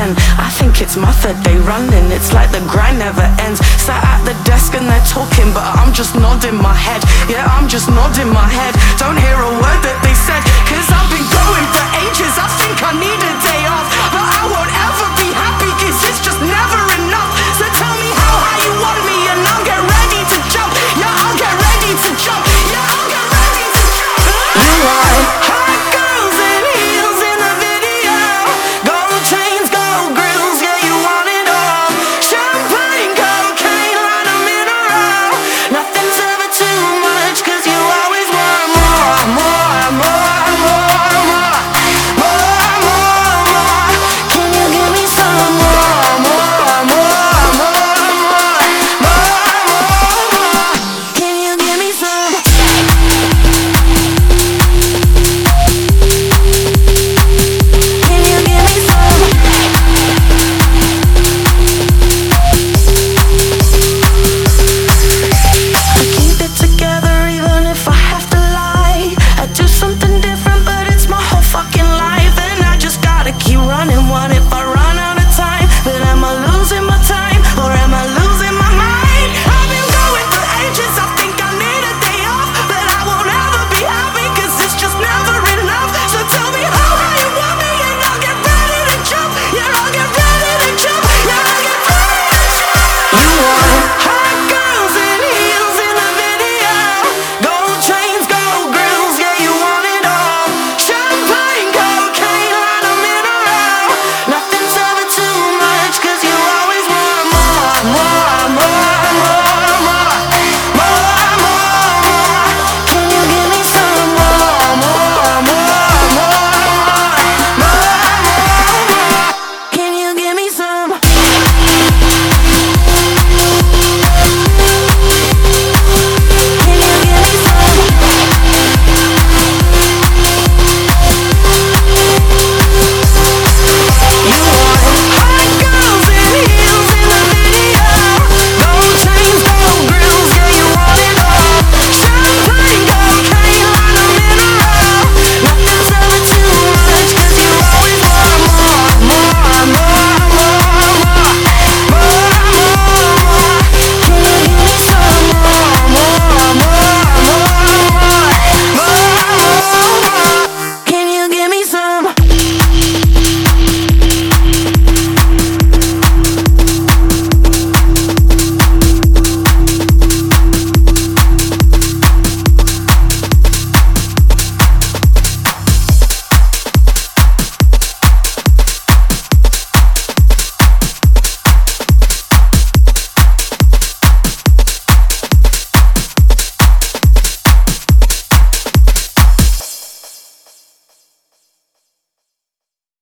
again. I think it's my third day running, it's like the grind never ends. Sat at the desk and they're talking, but I'm just nodding my head. Yeah, I'm just nodding my head. Don't hear a word that they